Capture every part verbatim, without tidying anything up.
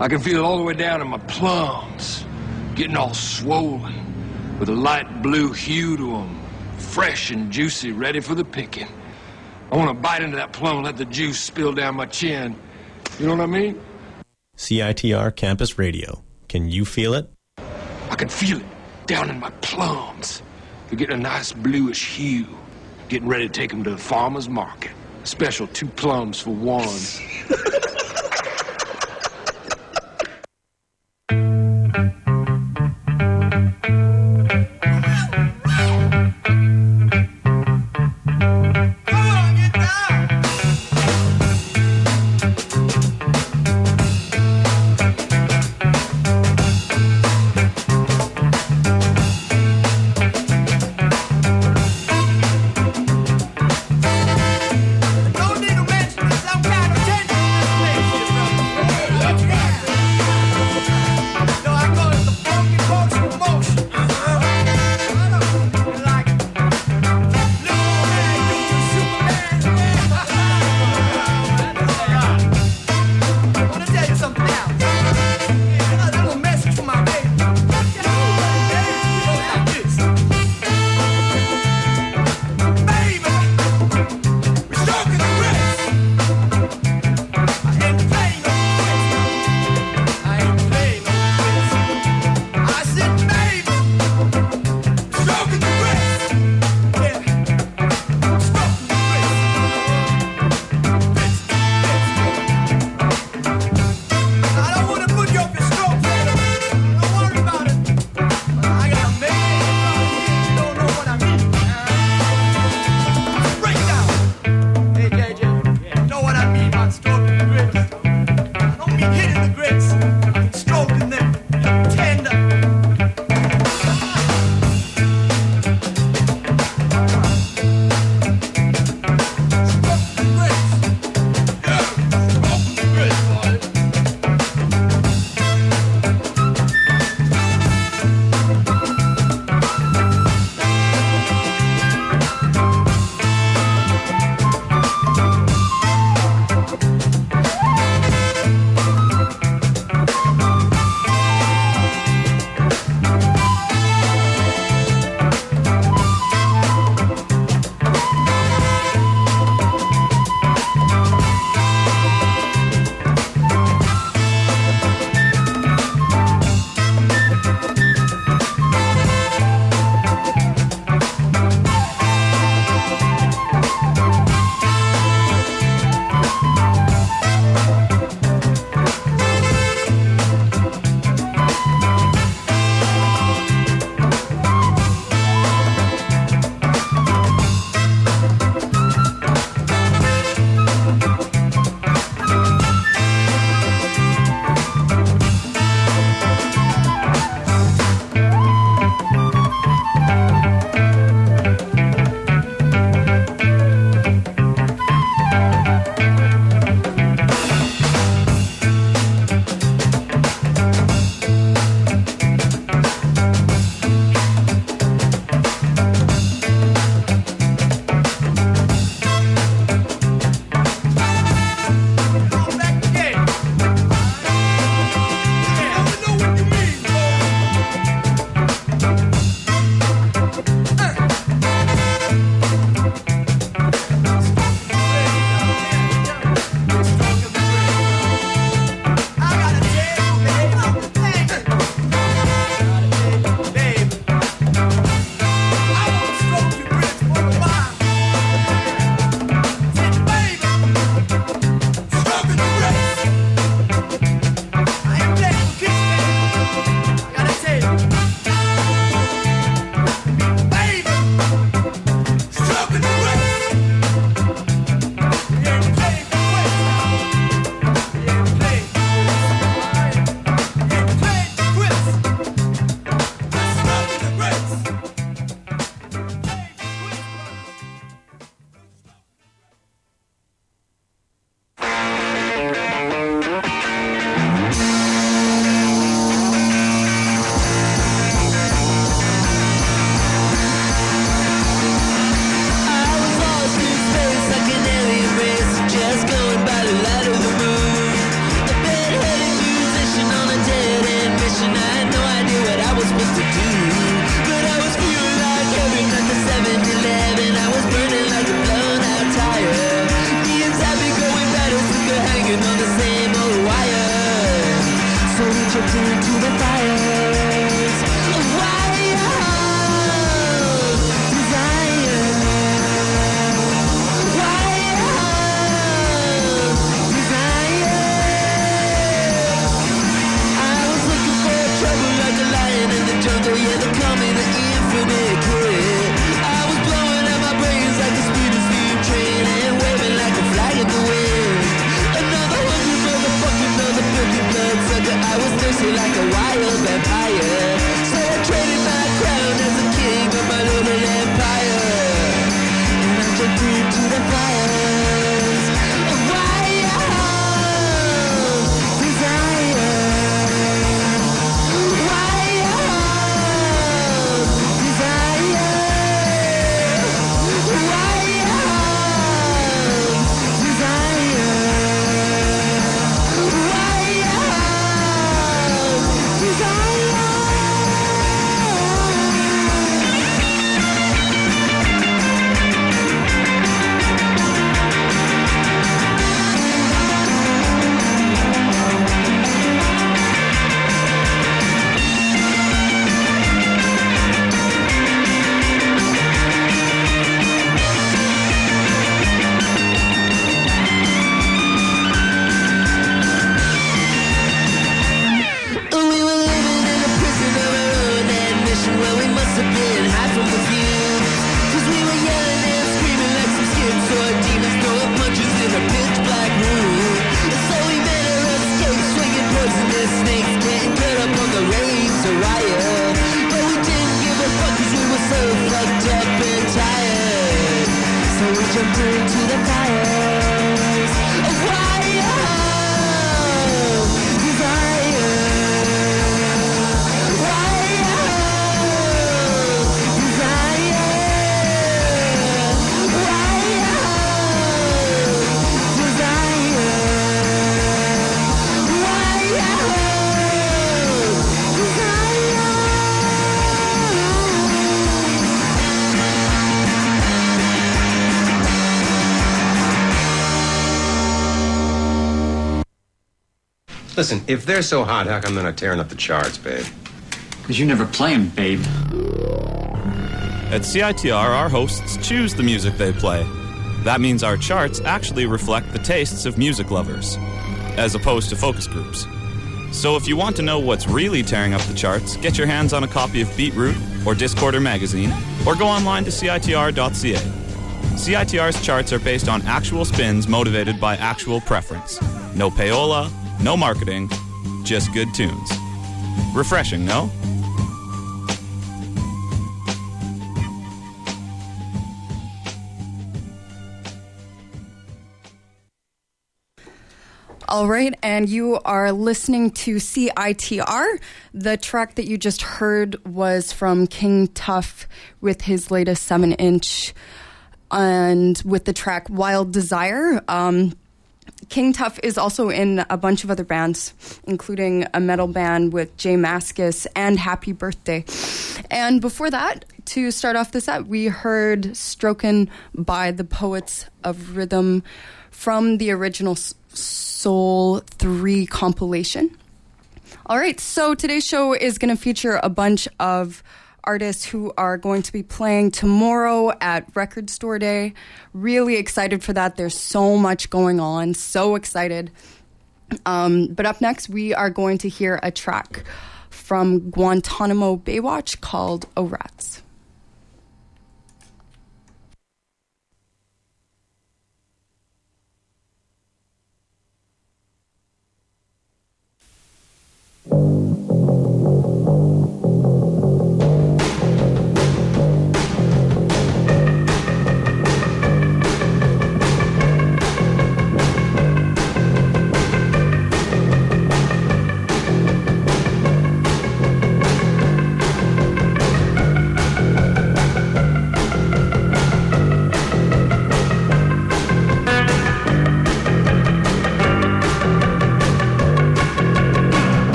I can feel it all the way down in my plums, getting all swollen, with a light blue hue to them, fresh and juicy, ready for the picking. I want to bite into that plum and let the juice spill down my chin. You know what I mean? C I T R Campus Radio. Can you feel it? I can feel it down in my plums. They're getting a nice bluish hue. Getting ready to take them to the farmer's market. Special two plums for one. Don't need to mention some kind of tender. of being high from the fumes. Cause we were yelling and screaming like some schizoid demons throwing punches in a pitch black room. And so we made our escape, swinging poisonous snakes, getting cut up on the razor wire. But we didn't give a fuck cause we were so fucked up and tired. So we jumped into the fires of wire. Listen, if they're so hot, how come they're not tearing up the charts, babe? Because you never play them, babe. At C I T R, our hosts choose the music they play. That means our charts actually reflect the tastes of music lovers, as opposed to focus groups. So if you want to know what's really tearing up the charts, get your hands on a copy of Beatroot or Discorder magazine, or go online to C I T R dot C A. C I T R's charts are based on actual spins motivated by actual preference. No payola, no marketing, just good tunes. Refreshing, no? All right, and you are listening to C I T R. The track that you just heard was from King Tuff with his latest seven inch, and with the track Wild Desire. Um, King Tuff is also in a bunch of other bands, including a metal band with Jay Mascis and Happy Birthday. And before that, to start off the set, we heard Stroken by the Poets of Rhythm from the original Soul three compilation. All right, so today's show is going to feature a bunch of artists who are going to be playing tomorrow at Record Store Day. Really excited for that. There's so much going on. So excited. Um, but up next, we are going to hear a track from Guantanamo Baywatch called Oh Rats.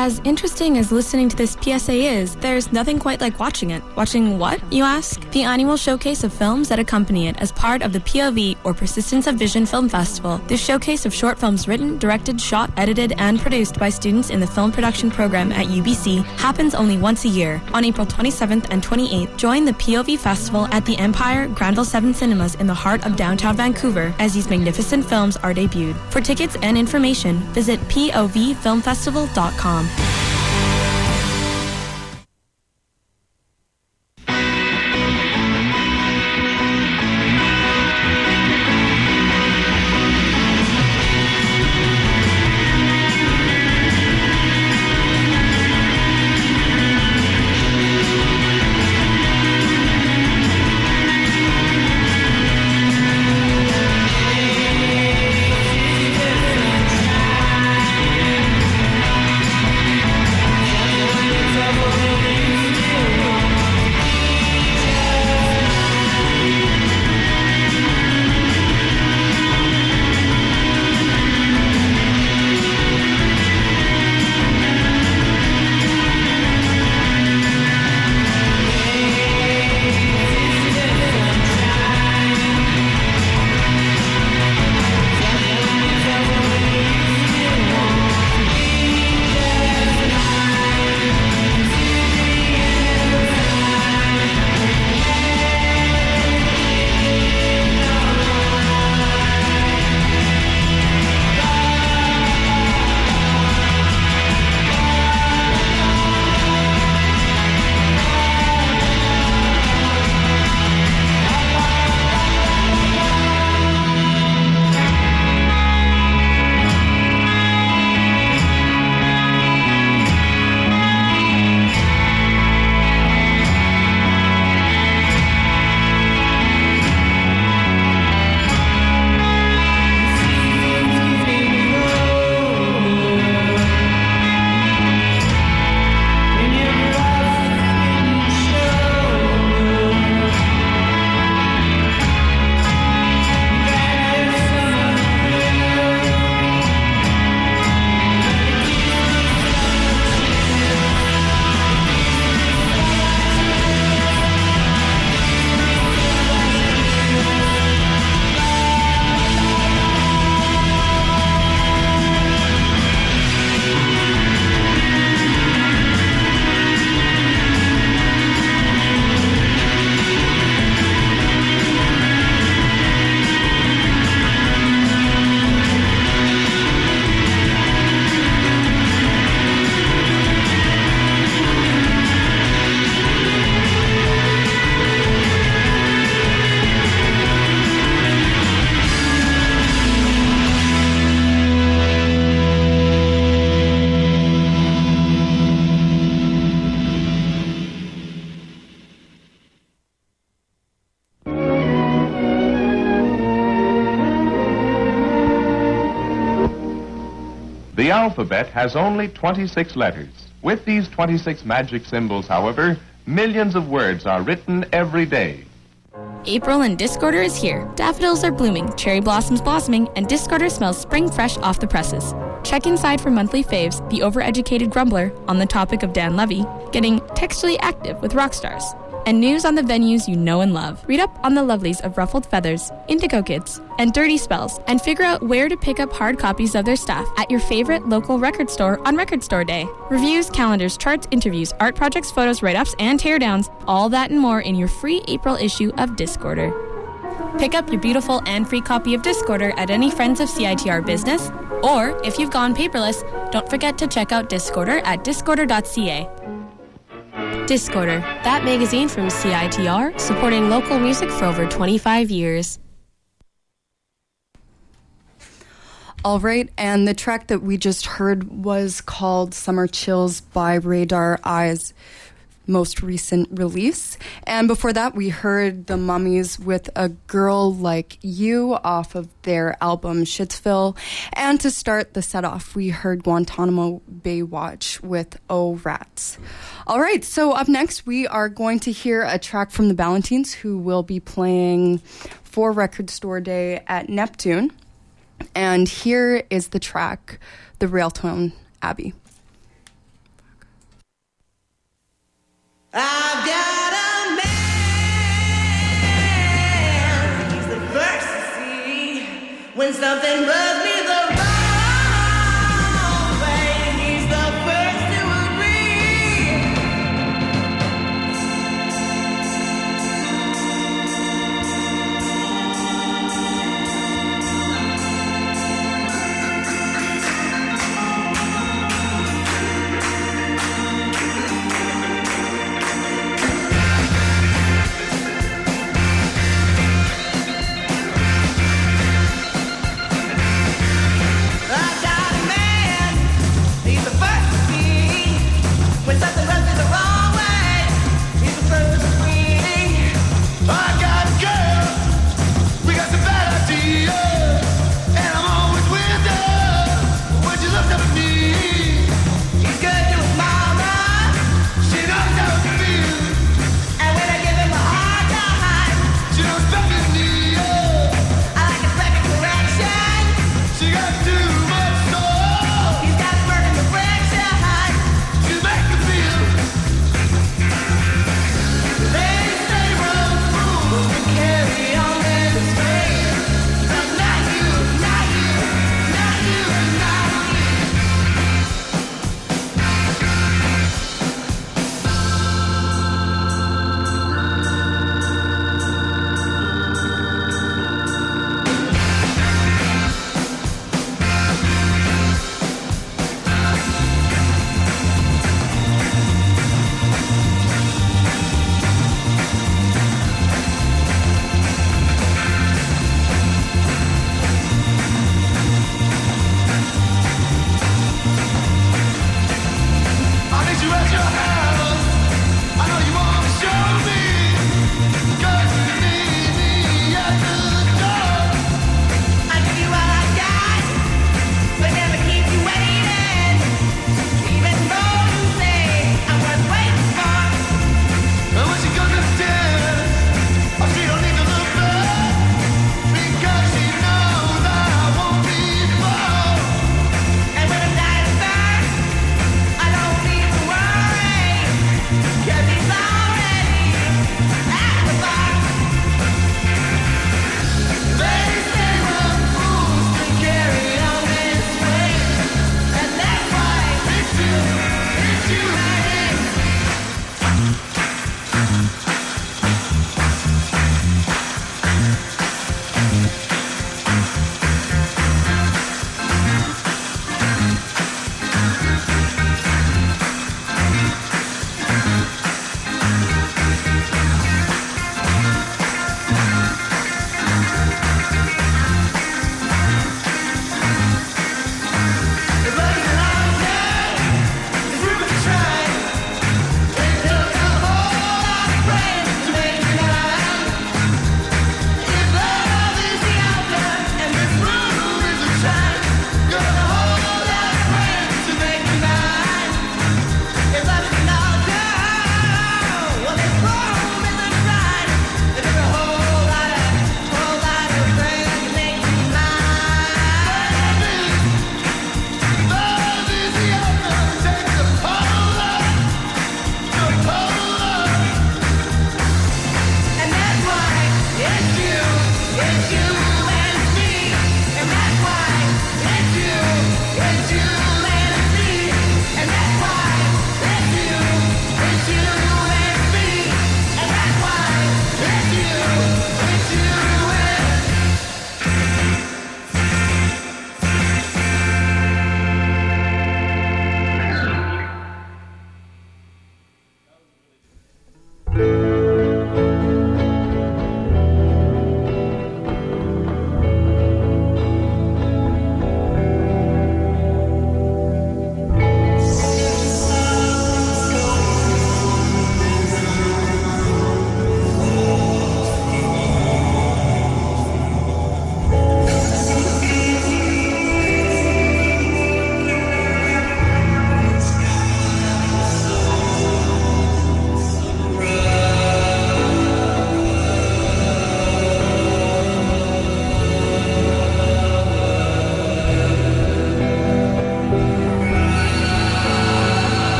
As interesting as listening to this P S A is, there's nothing quite like watching it. Watching what, you ask? The annual showcase of films that accompany it as part of the P O V, or Persistence of Vision Film Festival. This showcase of short films written, directed, shot, edited, and produced by students in the film production program at U B C happens only once a year. On April twenty-seventh and twenty-eighth, join the P O V Festival at the Empire Granville seven Cinemas in the heart of downtown Vancouver as these magnificent films are debuted. For tickets and information, visit P O V film festival dot com. The alphabet has only twenty-six letters. With these twenty-six magic symbols, however, millions of words are written every day. April and Discorder is here. Daffodils are blooming, cherry blossoms blossoming, and Discorder smells spring fresh off the presses. Check inside for monthly faves, The Overeducated Grumbler, on the topic of Dan Levy, getting textually active with rock stars, and news on the venues you know and love. Read up on the lovelies of Ruffled Feathers, Indigo Kids, and Dirty Spells, and figure out where to pick up hard copies of their stuff at your favorite local record store on Record Store Day. Reviews, calendars, charts, interviews, art projects, photos, write-ups, and teardowns, all that and more in your free April issue of Discorder. Pick up your beautiful and free copy of Discorder at any Friends of C I T R business, or if you've gone paperless, don't forget to check out Discorder at discorder dot c a. Discorder, that magazine from C I T R, supporting local music for over twenty-five years. All right, and the track that we just heard was called Summer Chills by Radar Eyes, most recent release. And before that, we heard The Mummies with A Girl Like You off of their album Shitsville. And to start the set off, we heard Guantanamo Bay Watch with Oh Rats. All right, so up next, we are going to hear a track from the Ballantines, who will be playing for Record Store Day at Neptune. And here is the track, The Railtone Abbey. I've got a man. He's the first to see when something rubs me the wrong way. He's the first to agree.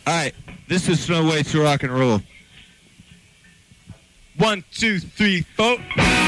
All right, this is No Way to Rock and Roll. One, two, three, four.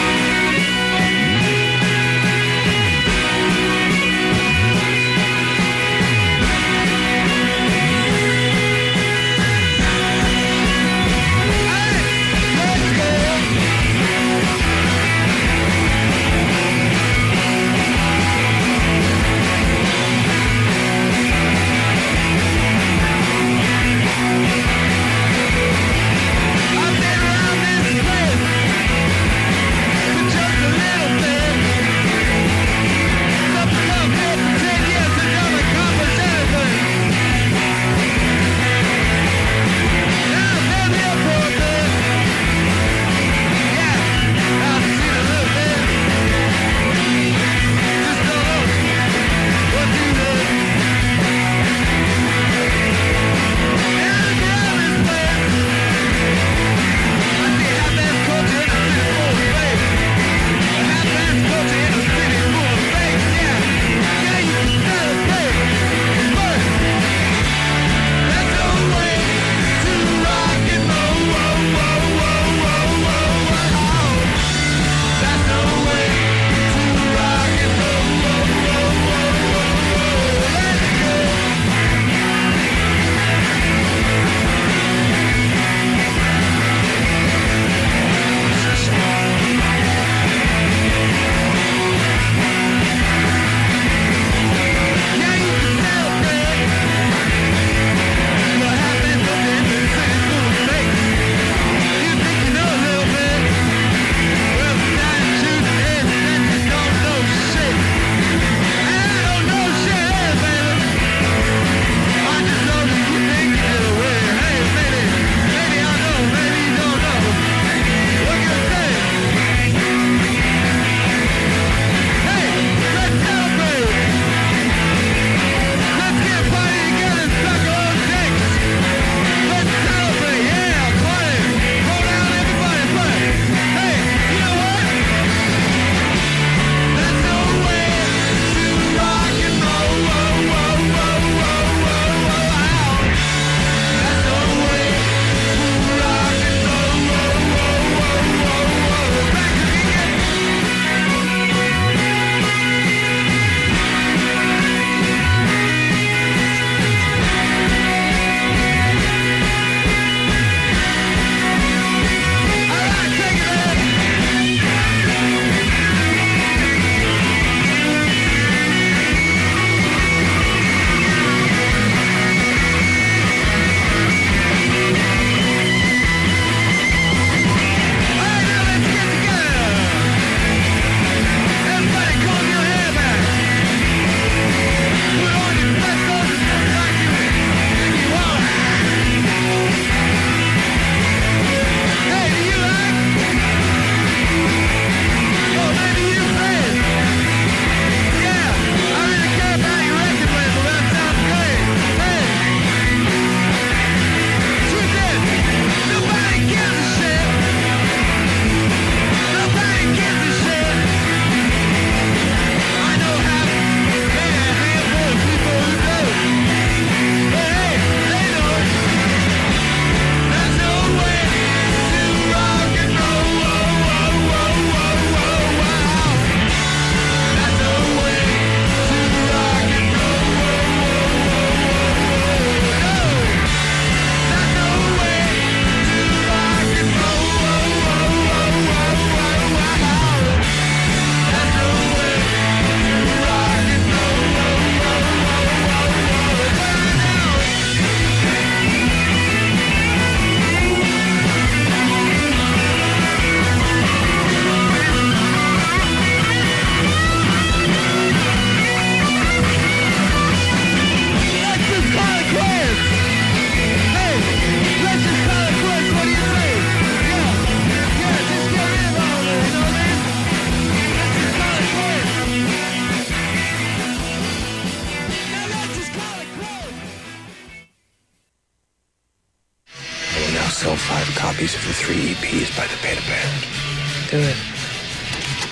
sell five copies of the three E Ps by the Beta Band. Do it. C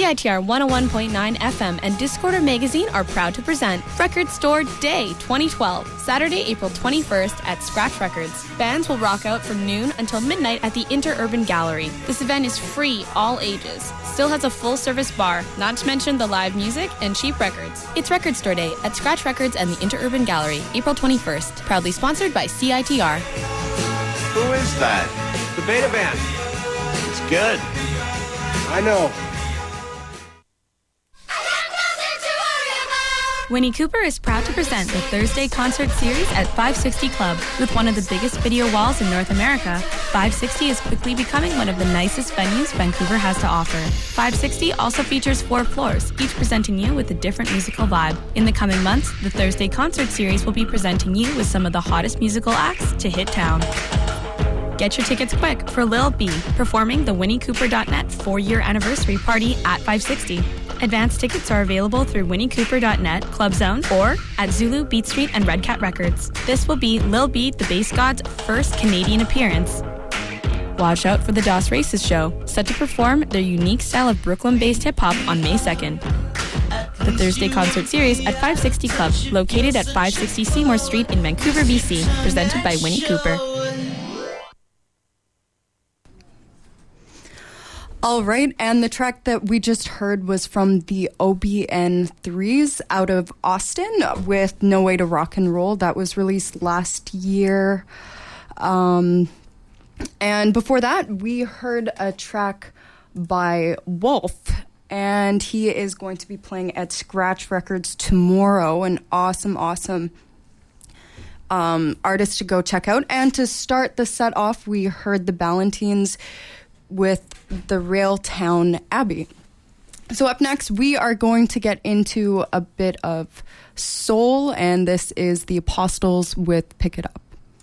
C I T R one oh one point nine F M and Discorder Magazine are proud to present Record Store Day twenty twelve, Saturday, April twenty-first at Scratch Records. Bands will rock out from noon until midnight at the Interurban Gallery. This event is free, all ages. Still has a full-service bar, not to mention the live music and cheap records. It's Record Store Day at Scratch Records and the Interurban Gallery, April twenty-first. Proudly sponsored by C I T R. Who is that? The Beta Band. It's good. I know. Winnie Cooper is proud to present the Thursday concert series at five sixty Club. With one of the biggest video walls in North America, five sixty is quickly becoming one of the nicest venues Vancouver has to offer. five sixty also features four floors, each presenting you with a different musical vibe. In the coming months, the Thursday concert series will be presenting you with some of the hottest musical acts to hit town. Get your tickets quick for Lil B, performing the Winnie Cooper dot net four-year anniversary party at five sixty. Advance tickets are available through Winnie Cooper dot net, Club Zone, or at Zulu, Beat Street, and Red Cat Records. This will be Lil B, the Bass God's first Canadian appearance. Watch out for the Dos Races show, set to perform their unique style of Brooklyn-based hip-hop on May second. The Thursday concert series at five sixty Club, located at five sixty Seymour Street in Vancouver, B C, presented by Winnie Cooper. All right, and the track that we just heard was from the O B N threes out of Austin with No Way to Rock and Roll. That was released last year. Um, and before that, we heard a track by Wolf, and he is going to be playing at Scratch Records tomorrow. An awesome, awesome um, artist to go check out. And to start the set off, we heard the Ballantines with the Railtown Abbey. So up next, we are going to get into a bit of soul, and this is the Apostles with Pick It Up.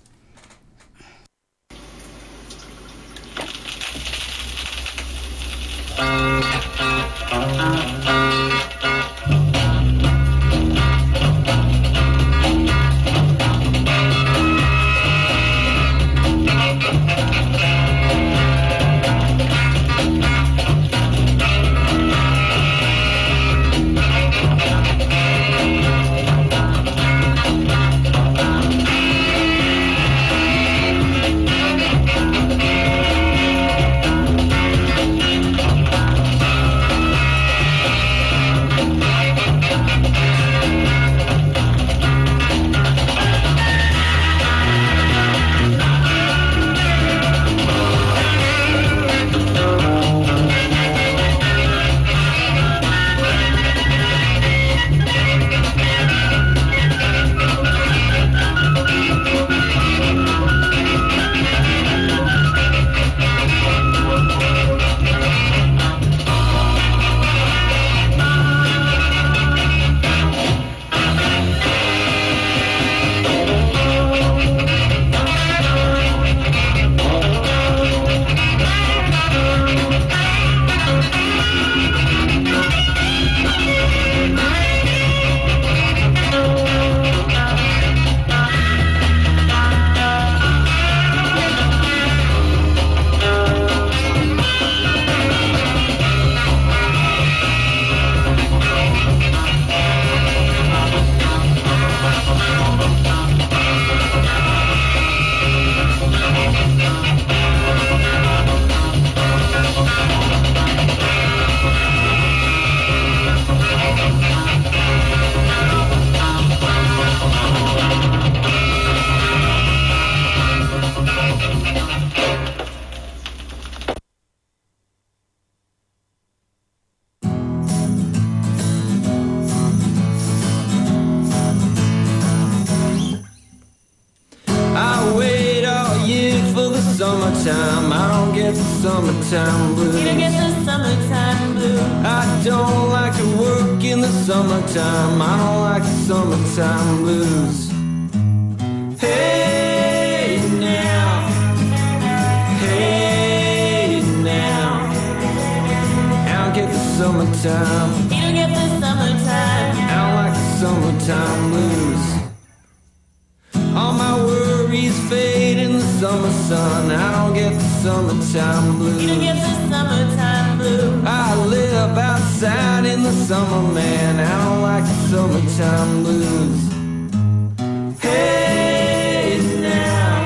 summertime. I don't get the summertime blues. You don't get the summertime blues. I don't like to work in the summertime. I don't like the summertime blues. Hey now, hey now. I don't get the summertime. You don't get the summertime. I don't like the summertime blues. All my worries fade in the summer sun. I don't get the summertime blues. You don't get the summertime blues. blues. I live outside in the summer, man. I don't like the summertime blues. Hey now,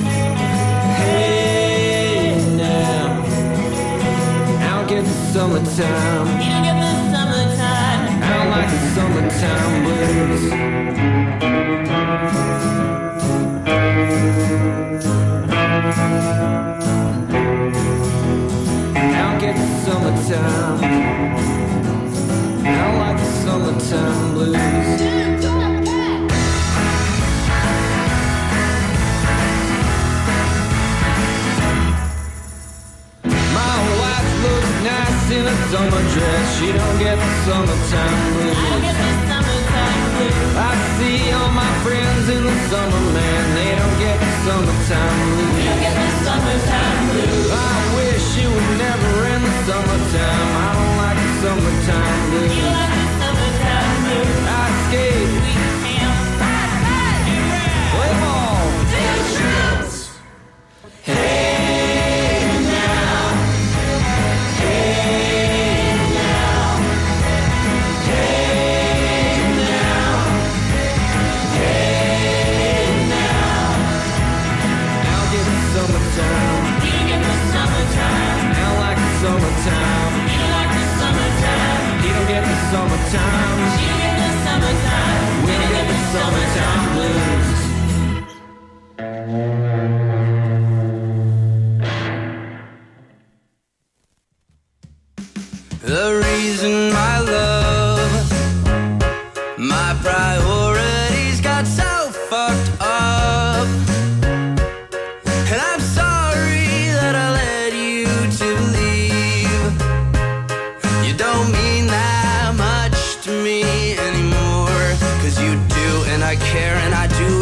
hey now. I don't get the summertime. You don't get the summertime. I don't like the summertime blues. I don't get the summertime. I don't like the summertime blues. My wife looks nice in a summer dress. She don't get the summertime blues. I don't get the summertime blues. I see all my friends in the summer, man. They don't get the summertime blues. We don't get the summertime blues. I wish it would never end the summertime. I don't like the summertime blues. You like the summertime blues. I skate. We camp. Ride, ride, and ride. Play ball. Take trips. Hey now. Hey now. Hey now. Hey now. I'll get the summertime. You get the summertime. I don't like the summertime. You don't like the summertime. You don't get the summertime. You get the summertime. We don't get the summertime blues. The reason my love, my priorities got so fucked up. And I'm sorry that I led you to believe you don't mean that much to me anymore. Cause you do, and I care, and I do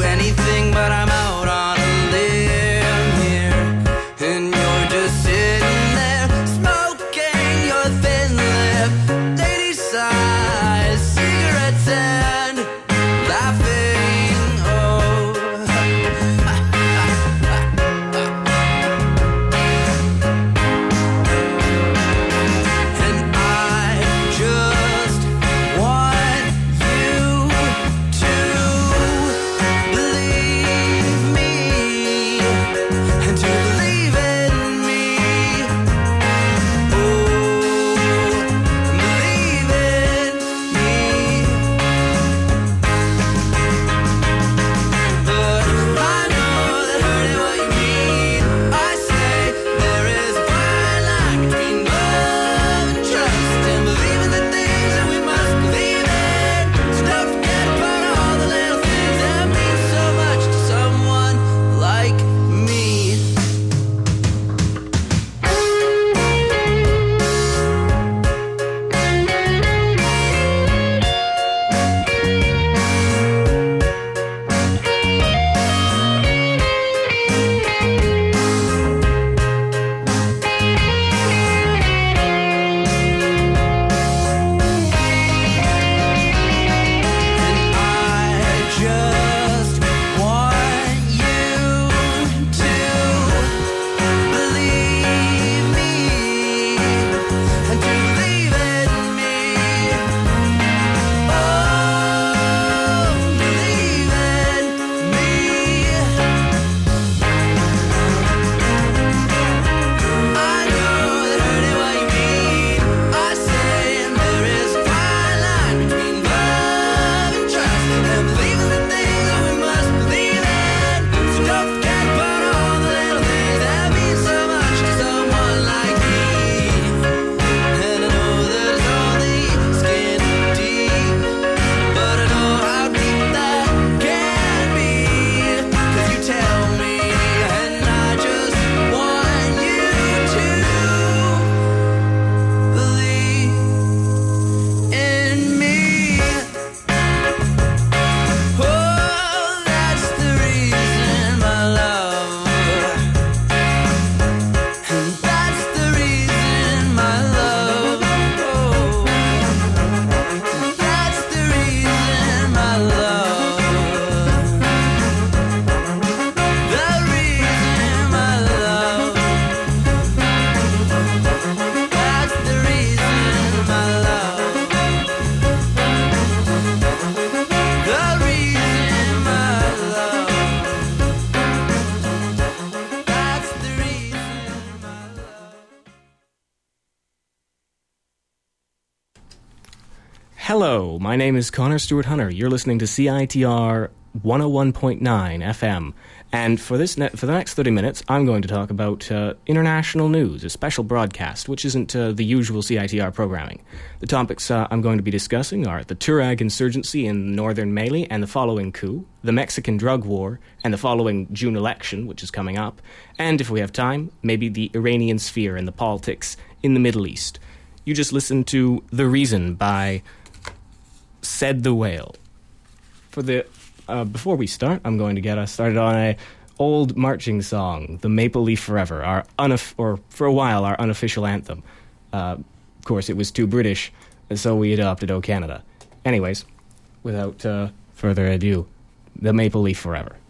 Hello, my name is Connor Stewart Hunter. You're listening to C I T R one oh one point nine F M. And for this ne- for the next thirty minutes, I'm going to talk about uh, international news, a special broadcast, which isn't uh, the usual C I T R programming. The topics uh, I'm going to be discussing are the Tuareg insurgency in northern Mali and the following coup, the Mexican drug war and the following June election, which is coming up, and if we have time, maybe the Iranian sphere and the politics in the Middle East. You just listened to The Reason by Said the Whale. For the Uh, before we start, I'm going to get us started on a old marching song, The Maple Leaf Forever, our unof- or for a while our unofficial anthem. Uh, of course, it was too British, and so we adopted O Canada. Anyways, without uh, further ado, The Maple Leaf Forever.